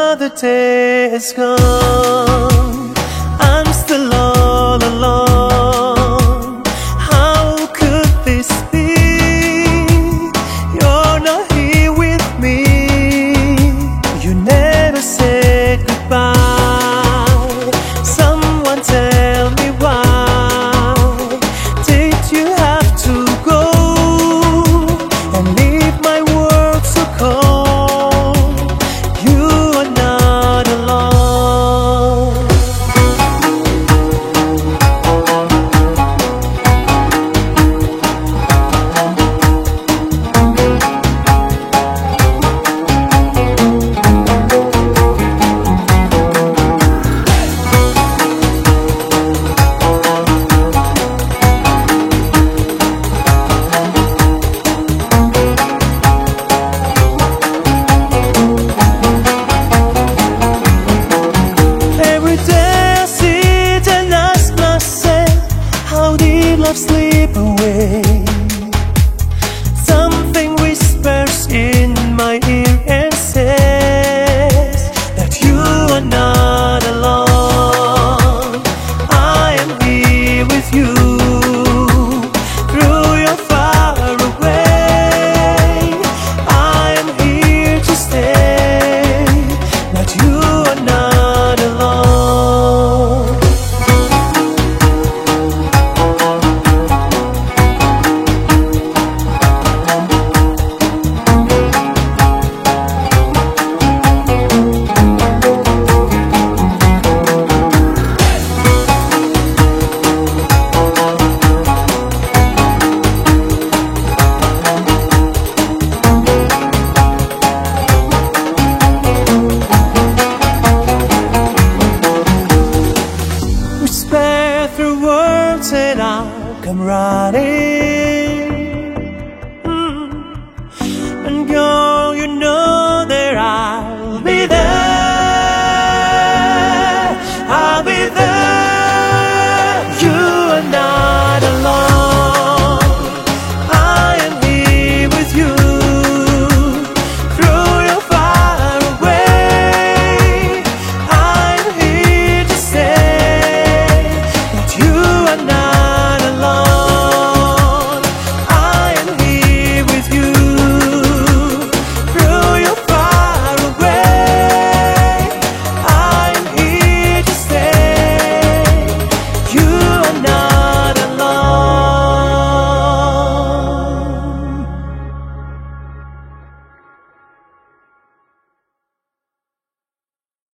another day has gone. I'm still all alone. How could this be? You're not here with me. You never said goodbye. Someone tell me why did you have to go and leave my world so cold? You are not alone. Every day I sit and ask myself, how did love slip away? Something whispers in my ear and says that you are not alone. I am here with you through your far away. I am here to stay, but you are not alone. Whisper through words and I'll come running, and go